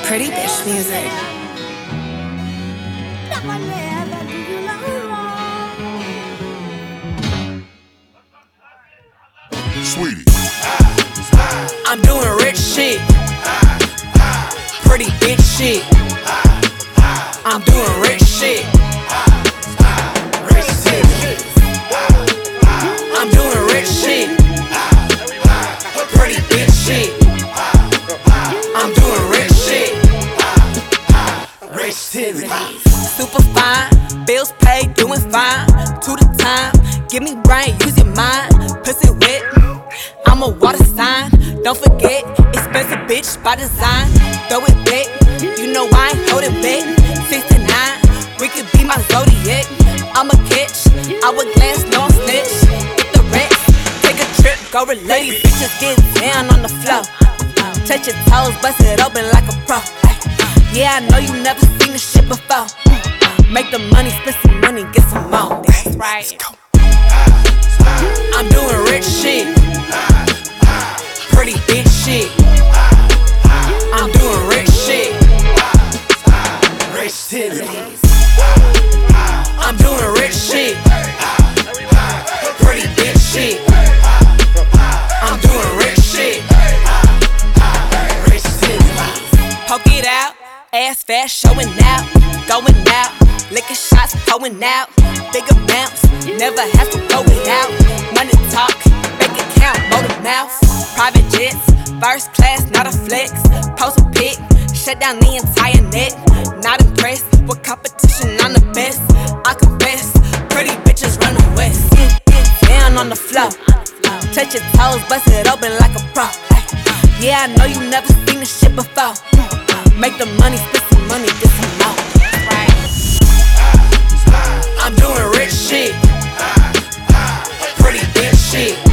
Pretty bitch music. Sweetie, I'm doing rich shit. Pretty bitch shit. I'm doing rich shit. Rich shit. I'm doing rich shit. Pretty bitch shit. I'm doing rich shit. Rich shit. Super fine, bills paid, doing fine. To the time, give me brain, use your mind. Pussy wet, I'm a water sign. Don't forget, expensive bitch by design. Throw it back, you know I ain't hold it back. 69, we could be my zodiac. I'm a catch, hourglass, no I'm snitch. Get the rest, take a trip, go relate. These bitches get down on the floor. Touch your toes, bust it open like a pro. Yeah, I know you never seen this shit before. Make the money, spend some money, get some more. That's right. I'm doing rich shit. Pretty bitch shit. I'm doing rich shit. Rich shit. I'm doing rich shit. Pretty bitch shit. I'm doing rich shit. Rich shit. Poke it out, ass fast, showing out, going out, licking shots, going out, big amounts, never have to go without. Money talk, bank account, motor mouth, private jets, first class, not a flex. Post a pic, shut down the entire net. Not impressed with competition, I'm the best. I confess, pretty bitches run the west. Down on the floor, touch your toes, bust it open like a pro. Yeah, I know you never seen this shit before. Make the money, spend some money, get some more. I'm doing rich shit. Pretty bitch shit.